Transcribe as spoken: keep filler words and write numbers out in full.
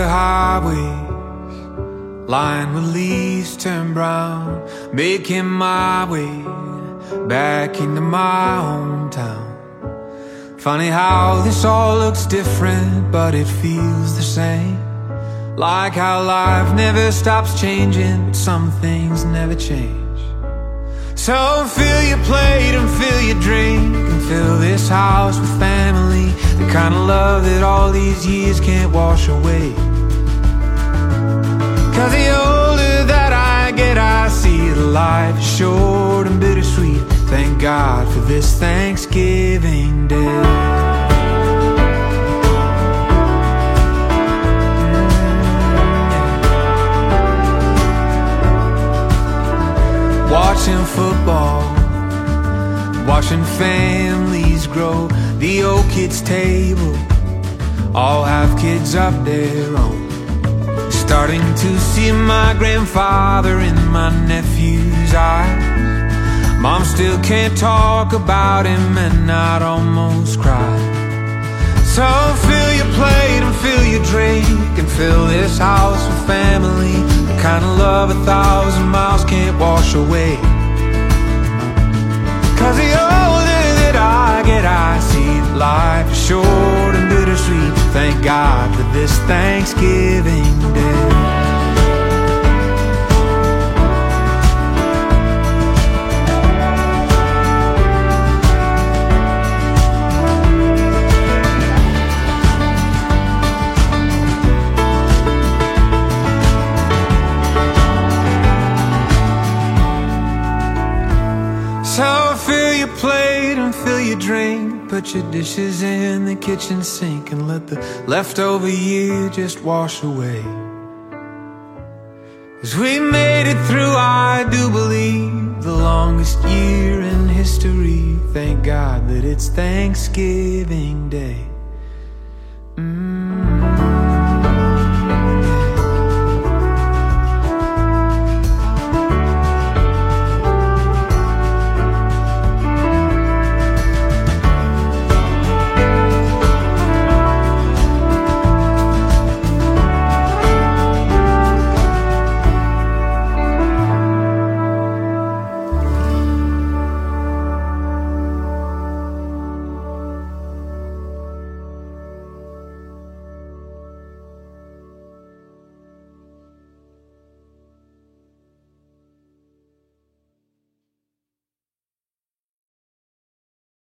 highways lined with leaves turn brown, making my way back into my hometown. Funny how this all looks different, but it feels the same. Like how life never stops changing, but some things never change. So fill your plate and fill your drink, and fill this house with family, the kind of love that all these years can't wash away. Cause the older that I get, I see that life is short and bittersweet. Thank God for this Thanksgiving Day. Watching football, watching families grow. The old kids' table all have kids of their own. Starting to see my grandfather in my nephew's eyes. Mom still can't talk about him, and I'd almost cry. So fill your plate and fill your drink, and fill this house with family, the kind of love a thousand miles can't wash away. Cause the older that I get, I see that life is short and bittersweet. Thank God for this Thanksgiving Day. So fill your plate and fill your drink, put your dishes in the kitchen sink, and let the leftover year just wash away. Cause we made it through, I do believe, the longest year in history. Thank God that it's Thanksgiving Day.